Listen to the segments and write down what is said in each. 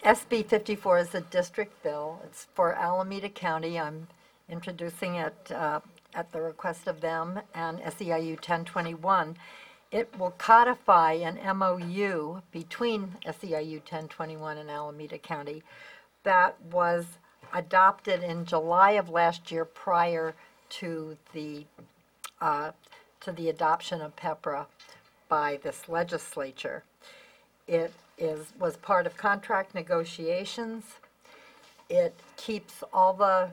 SB 54 is a district bill. It's for Alameda County. I'm introducing it at the request of them and SEIU 1021. It will codify an MOU between SEIU 1021 and Alameda County that was adopted in July of last year prior to the adoption of PEPRA by this legislature. It was part of contract negotiations. It keeps all the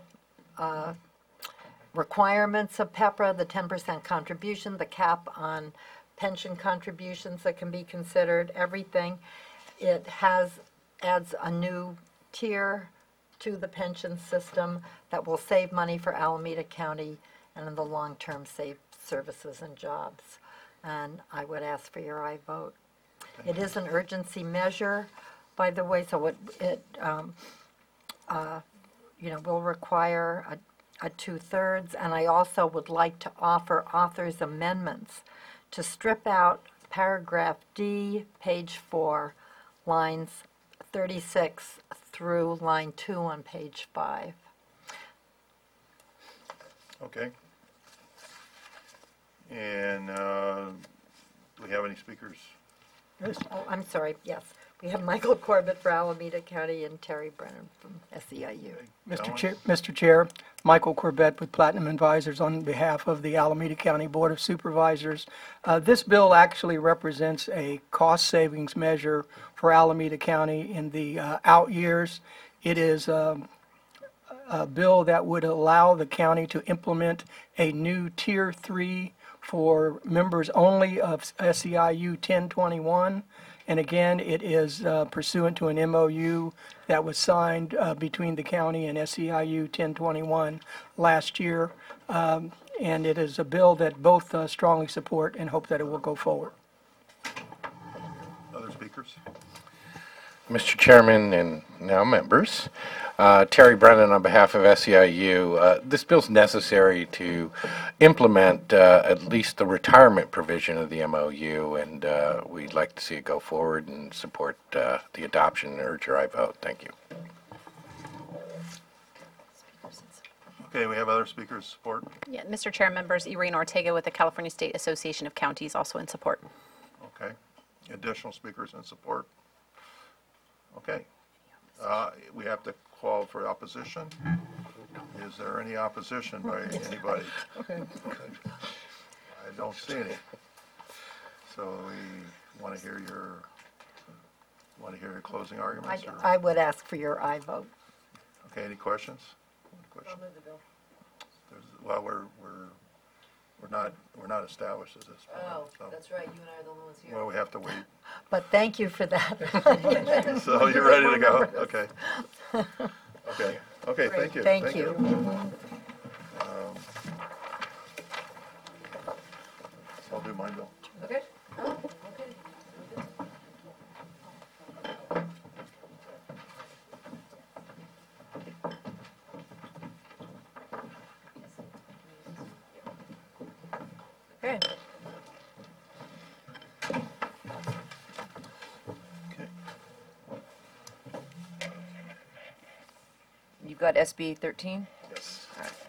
requirements of PEPRA, the 10% contribution, the cap on pension contributions that can be considered, everything. It adds a new tier to the pension system that will save money for Alameda County and in the long term save services and jobs. And I would ask for your aye vote. It is an urgency measure, by the way, so it will require a 2/3, and I also would like to offer authors' amendments to strip out paragraph D, page 4, lines 36 through line 2 on page 5. Okay. And do we have any speakers? Oh, I'm sorry, yes. We have Michael Corbett for Alameda County and Terry Brennan from SEIU. Mr. Chair, Michael Corbett with Platinum Advisors on behalf of the Alameda County Board of Supervisors. This bill actually represents a cost savings measure for Alameda County in the out years. It is a bill that would allow the county to implement a new Tier 3 for members only of SEIU 1021. And again, it is pursuant to an MOU that was signed between the county and SEIU 1021 last year. And it is a bill that both strongly support and hope that it will go forward. Other speakers? Mr. Chairman and now members, Terry Brennan on behalf of SEIU. This bill is necessary to implement at least the retirement provision of the MOU, and we'd like to see it go forward and support the adoption and urge your aye vote. Thank you. Okay, we have other speakers support. Yeah, Mr. Chair, members, Irene Ortega with the California State Association of Counties also in support. Okay. Additional speakers in support. Okay. We have to call for opposition. Is there any opposition by anybody? I don't see any. So we want to hear your closing arguments? I would ask for your aye vote. Okay, any questions? Well, we're not established at this point. Oh, so. that's right, you and I are the only ones here. Well, we have to wait. But thank you for that. So you're ready to go? Okay. Okay, thank you. Thank you. So I'll do mine, Bill. Okay. Oh, okay. Okay. Okay. You've got SB 13? Yes.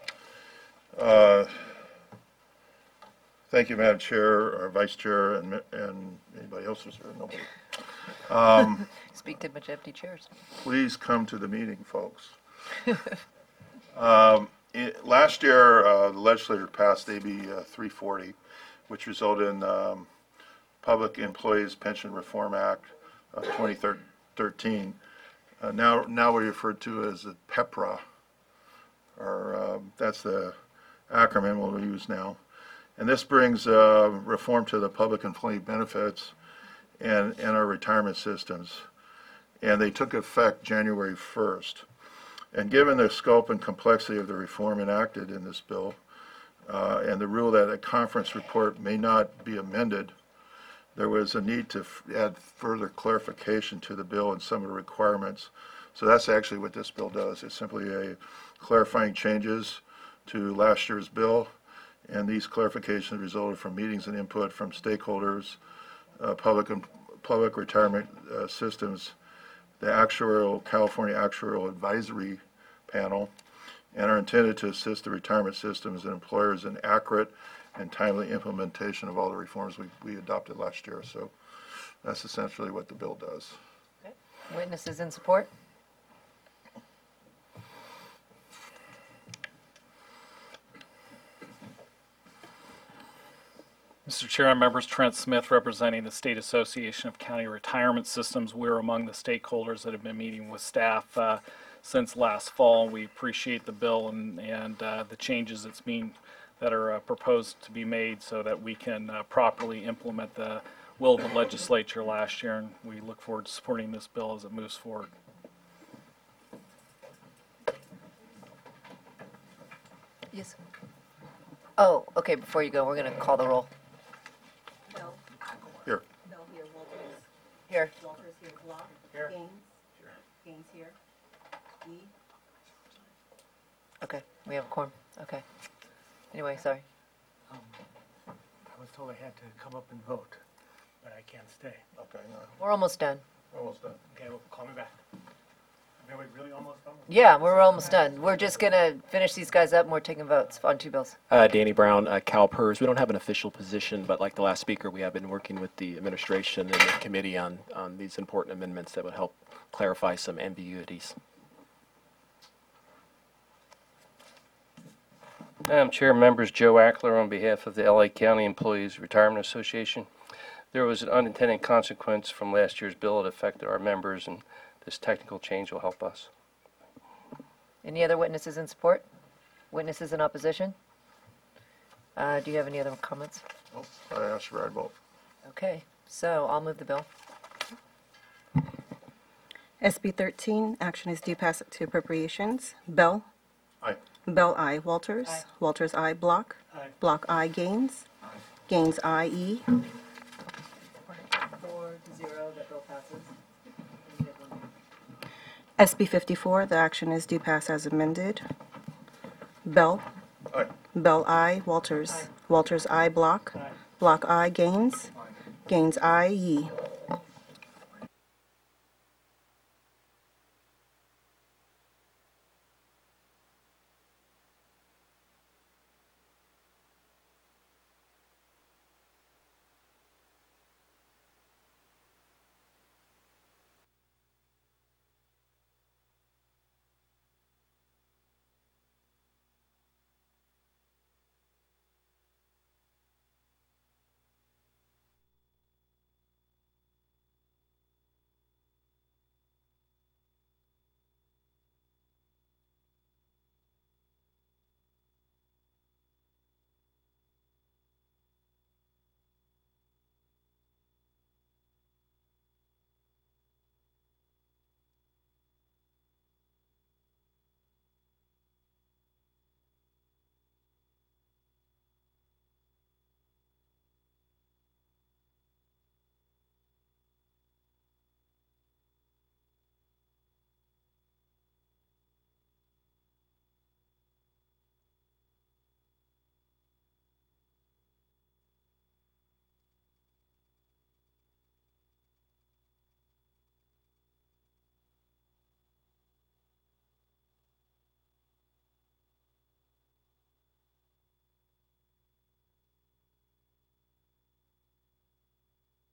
Thank you, Madam Chair, or Vice Chair, and anybody else who's here. Nobody. Speak to a bunch of empty chairs. Please come to the meeting, folks. Last year, the legislature passed AB 340, which resulted in Public Employees Pension Reform Act of 2013. Now we refer to as the PEPRA, or that's the acronym we'll use now. And this brings reform to the public employee benefits and our retirement systems. And they took effect January 1st. And given the scope and complexity of the reform enacted in this bill, and the rule that a conference report may not be amended, there was a need to add further clarification to the bill and some of the requirements. So that's actually what this bill does. It's simply a clarifying changes to last year's bill, and these clarifications resulted from meetings and input from stakeholders, public retirement systems the California Actuarial Advisory Panel, and are intended to assist the retirement systems and employers in accurate and timely implementation of all the reforms we adopted last year. So that's essentially what the bill does. Okay. Witnesses in support? Mr. Chair and members, Trent Smith representing the State Association of County Retirement Systems. We're among the stakeholders that have been meeting with staff since last fall. We appreciate the bill and the changes that are proposed to be made so that we can properly implement the will of the legislature last year, and we look forward to supporting this bill as it moves forward. Yes. Oh, okay, before you go, we're going to call the roll. Bell. Here. Bell here, Walters. Here. Walters here, Block. Here. Gaines. Gaines here. E. Okay, we have a quorum. Okay. Anyway, sorry. I was told I had to come up and vote, but I can't stay. Okay, We're almost done. almost done. Okay, well, call me back. Are we really almost done? Yeah, we're almost done. We're just going to finish these guys up and we're taking votes on 2 bills. Danny Brown, CalPERS. We don't have an official position, but like the last speaker, we have been working with the administration and the committee on these important amendments that would help clarify some ambiguities. Madam Chair, members, Joe Ackler on behalf of the LA County Employees Retirement Association. There was an unintended consequence from last year's bill that affected our members, and this technical change will help us. Any other witnesses in support? Witnesses in opposition? Do you have any other comments? I asked for a vote. Okay, so I'll move the bill. SB 13, action is due pass to appropriations. Bell. Aye. Bell, I. Walters. Aye. Walters, I. Block. Aye. Block, I. Gaines. Gaines, I. E. 4-0, that bill passes. SB 54, the action is due pass as amended. Bell. Aye. Bell, I. Walters. Walters, I. Block. Block, I. Gaines. Gaines, I. E.